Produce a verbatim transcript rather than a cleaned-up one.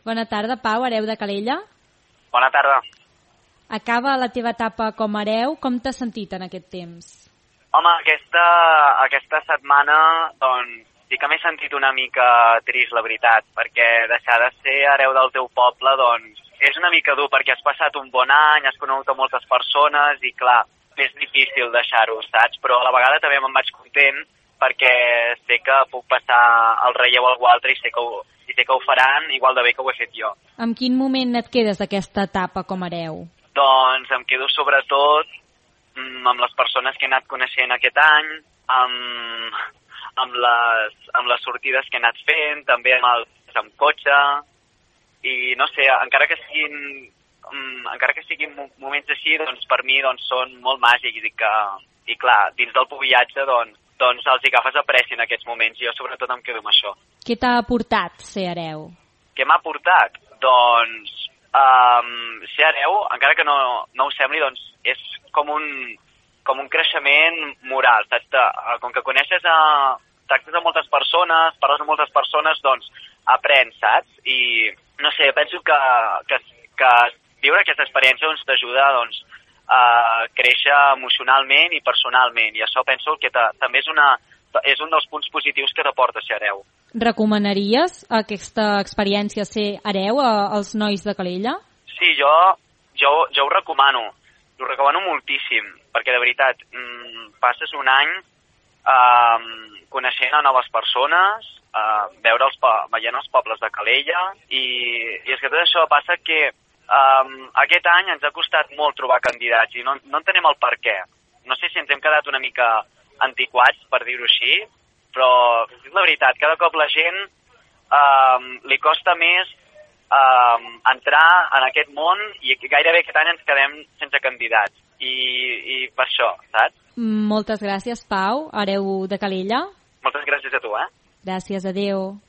Bona tarda, Pau, hereu de Calella. Bona tarda. Acaba la teva etapa com a hereu. Com t'has sentit en aquest temps? Home, aquesta, aquesta setmana, doncs, sí que m'he sentit una mica trist, la veritat, perquè deixar de ser hereu del teu poble, doncs, és una mica dur, perquè has passat un bon any, has conegut a moltes persones i, clar, és difícil deixar-ho, saps? Però a la vegada també me'n vaig content perquè sé que puc passar el relleu a algú altre i sé que ho, i sé que ho faran igual de bé que ho he fet jo. En quin moment et quedes d'aquesta etapa com a hereu? Doncs em quedo sobretot amb les persones que he anat coneixent aquest any, amb, amb, les, amb les sortides que he anat fent, també amb, el, amb cotxe, i no sé, encara que siguin, encara que siguin moments així, doncs per mi doncs, són molt màgics i, que, i clar, dins del viatge doncs, doncs els hi agafes apreci en aquests moments, i jo sobretot em quedo amb això. Què t'ha aportat ser hereu? Què m'ha aportat? Doncs um, ser hereu, encara que no, no ho sembli, doncs és com un, com un creixement moral, saps? De, com que coneixes, a, tractes amb moltes persones, parles amb moltes persones, doncs aprens, saps? I no sé, penso que, que, que viure aquesta experiència doncs, t'ajuda doncs, a créixer emocionalment i personalment, i això penso que també és, una, és un dels punts positius que t'aporta ser hereu. Recomanaries aquesta experiència ser hereu als nois de Calella? Sí, jo, jo, jo ho recomano. Ho recomano moltíssim, perquè de veritat mmm, passes un any eh, coneixent a noves persones, eh, veure els, veient els pobles de Calella, i, i és que tot això passa que eh, aquest any ens ha costat molt trobar candidats i no, no entenem el per què. No sé si ens hem quedat una mica antiquats, per dir-ho així, però és la veritat, cada cop la gent eh, li costa més Uh, entrar en aquest món i gairebé aquest any ens quedem sense candidats i, i per això, saps? Moltes gràcies, Pau, hereu de Calella. Moltes gràcies a tu, eh? Gràcies, adeu.